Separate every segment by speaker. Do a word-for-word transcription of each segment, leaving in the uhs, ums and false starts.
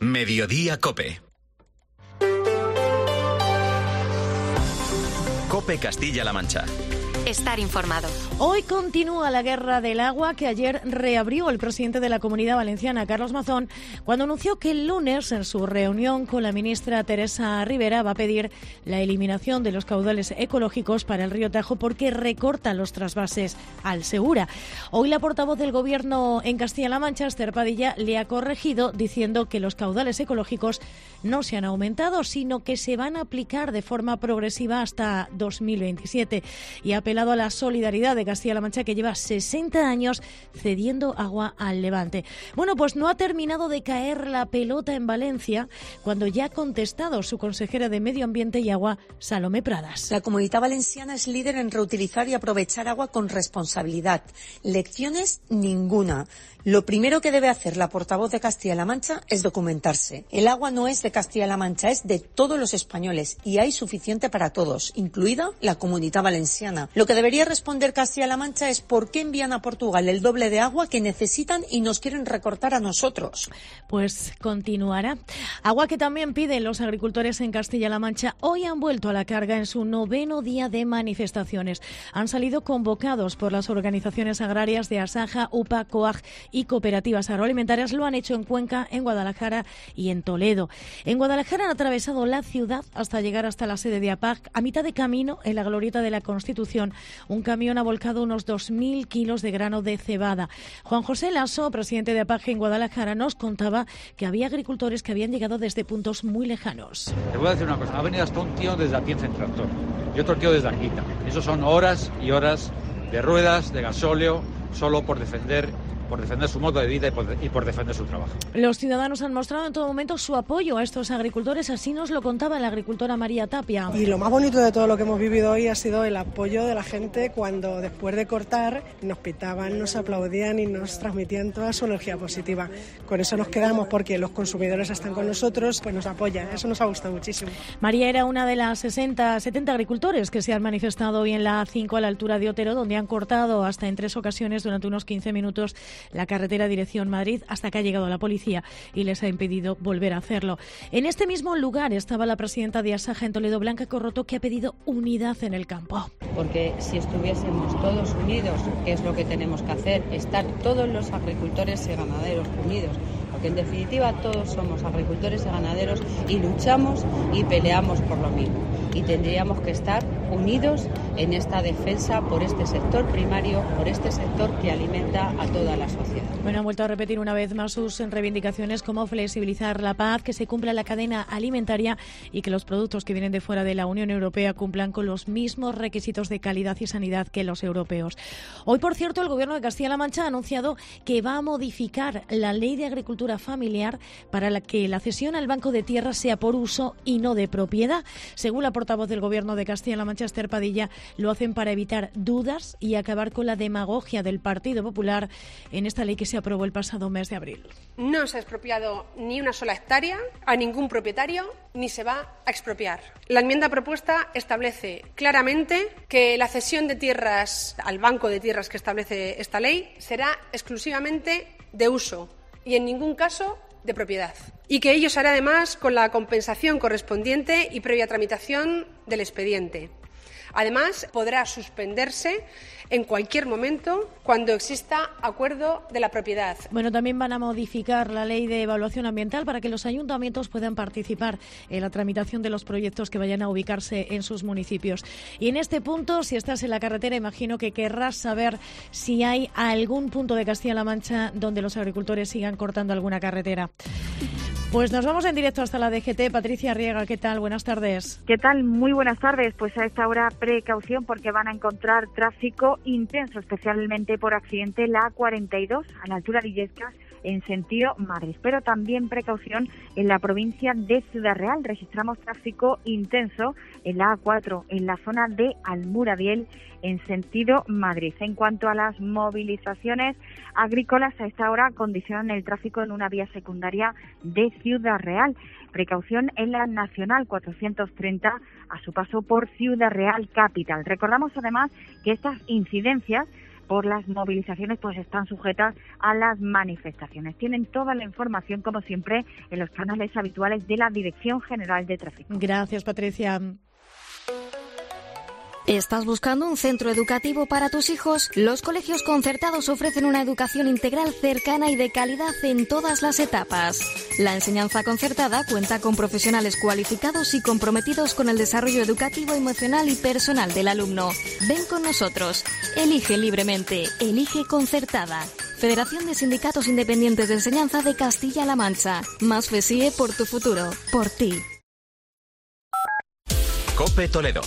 Speaker 1: Mediodía COPE. COPE Castilla-La Mancha.
Speaker 2: Estar informado.
Speaker 3: Hoy continúa la guerra del agua que ayer reabrió el presidente de la Comunidad Valenciana, Carlos Mazón, cuando anunció que el lunes, en su reunión con la ministra Teresa Ribera, va a pedir la eliminación de los caudales ecológicos para el río Tajo porque recorta los trasvases al Segura. Hoy la portavoz del Gobierno en Castilla-La Mancha, Esther Padilla, le ha corregido diciendo que los caudales ecológicos no se han aumentado, sino que se van a aplicar de forma progresiva hasta dos mil veintisiete y ha apelado a la solidaridad de Castilla-La Mancha, que lleva sesenta años cediendo agua al Levante. Bueno, pues no ha terminado de caer la pelota en Valencia cuando ya ha contestado su consejera de Medio Ambiente y Agua, Salomé Pradas.
Speaker 4: La Comunidad Valenciana es líder en reutilizar y aprovechar agua con responsabilidad. Lecciones ninguna. Lo primero que debe hacer la portavoz de Castilla-La Mancha es documentarse. El agua no es de Castilla-La Mancha, es de todos los españoles y hay suficiente para todos, incluida la Comunidad Valenciana. Lo que debería responder Castilla-La Mancha es por qué envían a Portugal el doble de agua que necesitan y nos quieren recortar a nosotros.
Speaker 3: Pues continuará. Agua que también piden los agricultores en Castilla-La Mancha. Hoy han vuelto a la carga en su noveno día de manifestaciones. Han salido convocados por las organizaciones agrarias de Asaja, U P A, COAG y cooperativas agroalimentarias. Lo han hecho en Cuenca, en Guadalajara y en Toledo. En Guadalajara han atravesado la ciudad hasta llegar hasta la sede de A P A C. A mitad de camino, en la glorieta de la Constitución, un camión ha volcado unos dos mil kilos de grano de cebada. Juan José Lasso, presidente de A P A C en Guadalajara, nos contaba que había agricultores que habían llegado desde puntos muy lejanos.
Speaker 5: Te voy a decir una cosa, ha venido hasta un tío desde Atienza en tractor y otro tío desde Anguita. Eso son horas y horas de ruedas, de gasóleo, solo por defender por defender su modo de vida y por, y por defender su trabajo.
Speaker 3: Los ciudadanos han mostrado en todo momento su apoyo a estos agricultores, así nos lo contaba la agricultora María Tapia.
Speaker 6: Y lo más bonito de todo lo que hemos vivido hoy ha sido el apoyo de la gente cuando después de cortar nos pitaban, nos aplaudían y nos transmitían toda su energía positiva. Con eso nos quedamos porque los consumidores están con nosotros, pues nos apoyan, eso nos ha gustado muchísimo.
Speaker 3: María era una de las sesenta, setenta agricultores que se han manifestado hoy en la A cinco a la altura de Otero, donde han cortado hasta en tres ocasiones durante unos quince minutos la carretera dirección Madrid, hasta que ha llegado la policía y les ha impedido volver a hacerlo. En este mismo lugar estaba la presidenta de Asaja en Toledo, Blanca Corroto, que ha pedido unidad en el campo.
Speaker 7: Porque si estuviésemos todos unidos, que es lo que tenemos que hacer, estar todos los agricultores y ganaderos unidos, porque en definitiva todos somos agricultores y ganaderos y luchamos y peleamos por lo mismo. Y tendríamos que estar unidos en esta defensa por este sector primario, por este sector que alimenta a toda la sociedad.
Speaker 3: Bueno, han vuelto a repetir una vez más sus reivindicaciones como flexibilizar la P A C, que se cumpla la cadena alimentaria y que los productos que vienen de fuera de la Unión Europea cumplan con los mismos requisitos de calidad y sanidad que los europeos. Hoy, por cierto, el Gobierno de Castilla-La Mancha ha anunciado que va a modificar la Ley de Agricultura Familiar para la que la cesión al Banco de Tierra sea por uso y no de propiedad. Según la portavoz del Gobierno de Castilla-La Mancha, Esther Padilla, lo hacen para evitar dudas y acabar con la demagogia del Partido Popular en esta ley que se aprobó el pasado mes de abril.
Speaker 8: No se ha expropiado ni una sola hectárea a ningún propietario, ni se va a expropiar. La enmienda propuesta establece claramente que la cesión de tierras al Banco de Tierras que establece esta ley será exclusivamente de uso y en ningún caso de propiedad. Y que ello se hará además con la compensación correspondiente y previa tramitación del expediente. Además, podrá suspenderse en cualquier momento cuando exista acuerdo de la propiedad.
Speaker 3: Bueno, también van a modificar la ley de evaluación ambiental para que los ayuntamientos puedan participar en la tramitación de los proyectos que vayan a ubicarse en sus municipios. Y en este punto, si estás en la carretera, imagino que querrás saber si hay algún punto de Castilla-La Mancha donde los agricultores sigan cortando alguna carretera. Pues nos vamos en directo hasta la D G T. Patricia Riega, ¿qué tal? Buenas tardes.
Speaker 9: ¿Qué tal? Muy buenas tardes. Pues a esta hora precaución porque van a encontrar tráfico intenso, especialmente por accidente la A cuarenta y dos a la altura de Illescas en sentido Madrid. Pero también precaución en la provincia de Ciudad Real. Registramos tráfico intenso en la A cuatro en la zona de Almuradiel en sentido Madrid. En cuanto a las movilizaciones agrícolas, a esta hora condicionan el tráfico en una vía secundaria de Ciudad Real. Precaución en la Nacional cuatrocientos treinta a su paso por Ciudad Real Capital. Recordamos además que estas incidencias por las movilizaciones pues están sujetas a las manifestaciones. Tienen toda la información, como siempre, en los canales habituales de la Dirección General de Tráfico.
Speaker 3: Gracias, Patricia.
Speaker 2: ¿Estás buscando un centro educativo para tus hijos? Los colegios concertados ofrecen una educación integral cercana y de calidad en todas las etapas. La enseñanza concertada cuenta con profesionales cualificados y comprometidos con el desarrollo educativo, emocional y personal del alumno. Ven con nosotros. Elige libremente. Elige Concertada. Federación de Sindicatos Independientes de Enseñanza de Castilla-La Mancha. Más F E S I E por tu futuro. Por ti.
Speaker 1: COPE Toledo.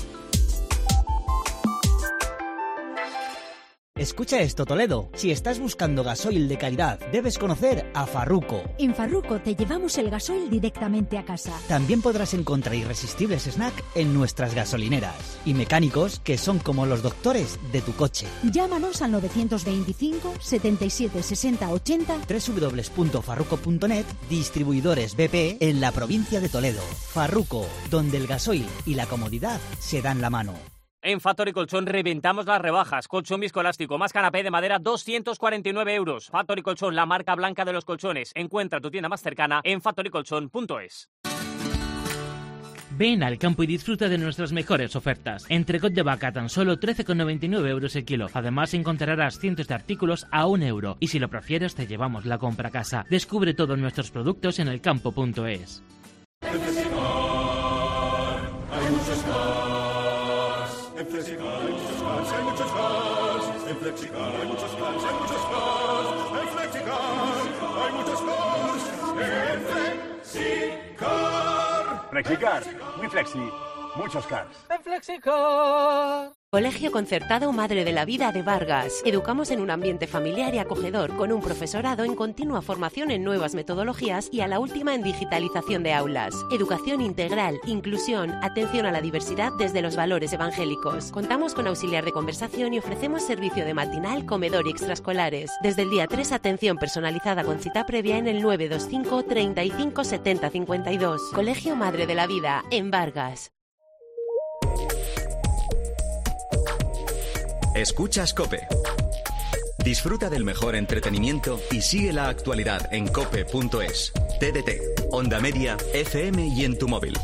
Speaker 10: Escucha esto, Toledo. Si estás buscando gasoil de calidad, debes conocer a Farruko.
Speaker 11: En Farruko te llevamos el gasoil directamente a casa.
Speaker 10: También podrás encontrar irresistibles snacks en nuestras gasolineras. Y mecánicos que son como los doctores de tu coche.
Speaker 11: Llámanos al novecientos veinticinco, setenta y siete, sesenta, ochenta.
Speaker 10: doble u doble u doble u punto farruko punto net, distribuidores B P en la provincia de Toledo. Farruko, donde el gasoil y la comodidad se dan la mano.
Speaker 12: En Factory Colchón reventamos las rebajas. Colchón viscoelástico más canapé de madera, doscientos cuarenta y nueve euros. Factory Colchón, la marca blanca de los colchones. Encuentra tu tienda más cercana en factory colchón punto es.
Speaker 13: Ven al campo y disfruta de nuestras mejores ofertas. Entrecot de vaca tan solo trece con noventa y nueve euros el kilo. Además encontrarás cientos de artículos a un euro. Y si lo prefieres te llevamos la compra a casa. Descubre todos nuestros productos en elcampo punto es.
Speaker 14: En Flexicar hay muchos cars. En Flexicar hay muchos cars, hay muchos cars. En Flexicar hay muchos cars, hay muchos cars. En Flexicar hay muchos cars. En Flexicar.
Speaker 15: Flexicar, muy flexi, muchos cars.
Speaker 16: En Flexicar.
Speaker 17: Colegio Concertado Madre de la Vida de Vargas. Educamos en un ambiente familiar y acogedor con un profesorado en continua formación en nuevas metodologías y a la última en digitalización de aulas. Educación integral, inclusión, atención a la diversidad desde los valores evangélicos. Contamos con auxiliar de conversación y ofrecemos servicio de matinal, comedor y extraescolares. Desde el día tres, atención personalizada con cita previa en el nueve dos cinco, treinta y cinco, setenta, cincuenta y dos. Colegio Madre de la Vida en Vargas.
Speaker 1: Escuchas COPE. Disfruta del mejor entretenimiento y sigue la actualidad en cope punto es. T D T, Onda Media, F M y en tu móvil.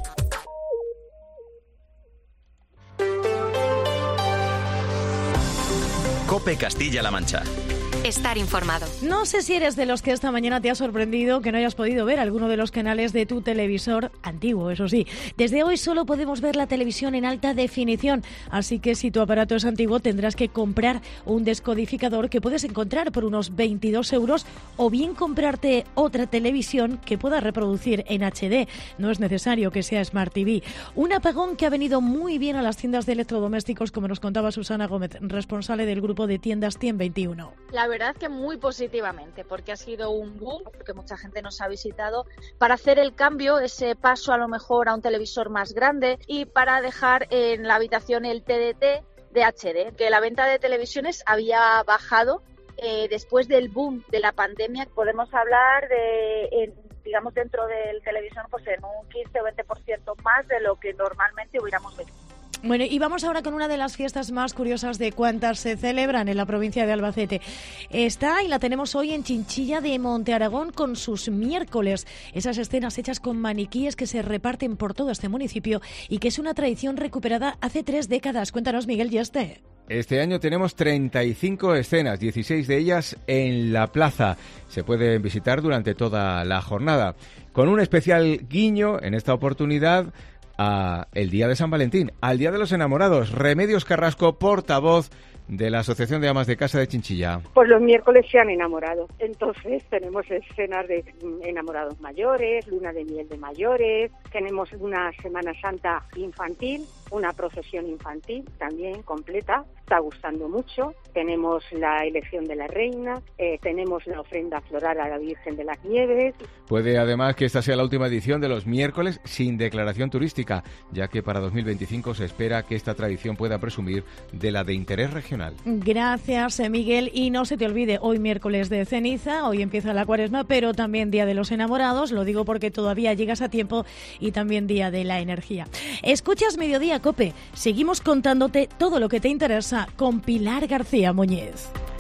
Speaker 1: COPE Castilla-La Mancha.
Speaker 2: Estar informado.
Speaker 3: No sé si eres de los que esta mañana te ha sorprendido que no hayas podido ver alguno de los canales de tu televisor antiguo, eso sí. Desde hoy solo podemos ver la televisión en alta definición, así que si tu aparato es antiguo tendrás que comprar un descodificador que puedes encontrar por unos veintidós euros o bien comprarte otra televisión que pueda reproducir en H D. No es necesario que sea Smart T V. Un apagón que ha venido muy bien a las tiendas de electrodomésticos, como nos contaba Susana Gómez, responsable del grupo de tiendas Cien veintiuno.
Speaker 18: La verdad que muy positivamente, porque ha sido un boom, porque mucha gente nos ha visitado para hacer el cambio, ese paso a lo mejor a un televisor más grande y para dejar en la habitación el T D T de H D, que la venta de televisiones había bajado eh, después del boom de la pandemia. Podemos hablar de, en, digamos, dentro del televisor, pues en un quince o veinte por ciento más de lo que normalmente hubiéramos visto.
Speaker 3: Bueno, y vamos ahora con una de las fiestas más curiosas de cuantas se celebran en la provincia de Albacete. Está y la tenemos hoy en Chinchilla de Monte Aragón con sus miércoles. Esas escenas hechas con maniquíes que se reparten por todo este municipio y que es una tradición recuperada hace tres décadas. Cuéntanos, Miguel Yeste.
Speaker 19: Este año tenemos treinta y cinco escenas, dieciséis de ellas en la plaza. Se pueden visitar durante toda la jornada. Con un especial guiño en esta oportunidad a el Día de San Valentín, al Día de los Enamorados. Remedios Carrasco, portavoz de la Asociación de Amas de Casa de Chinchilla.
Speaker 20: Pues los miércoles se han enamorado, entonces tenemos escenas de enamorados mayores, luna de miel de mayores, tenemos una Semana Santa infantil, una procesión infantil también completa, está gustando mucho, tenemos la elección de la reina, eh, tenemos la ofrenda floral a la Virgen de las Nieves.
Speaker 19: Puede además que esta sea la última edición de los miércoles sin declaración turística, ya que para dos mil veinticinco se espera que esta tradición pueda presumir de la de interés regional.
Speaker 3: Gracias, Miguel. Y no se te olvide, hoy miércoles de ceniza, hoy empieza la cuaresma, pero también Día de los Enamorados, lo digo porque todavía llegas a tiempo, y también Día de la Energía. Escuchas Mediodía Andalucía COPE. Seguimos contándote todo lo que te interesa con Pilar García Muñiz.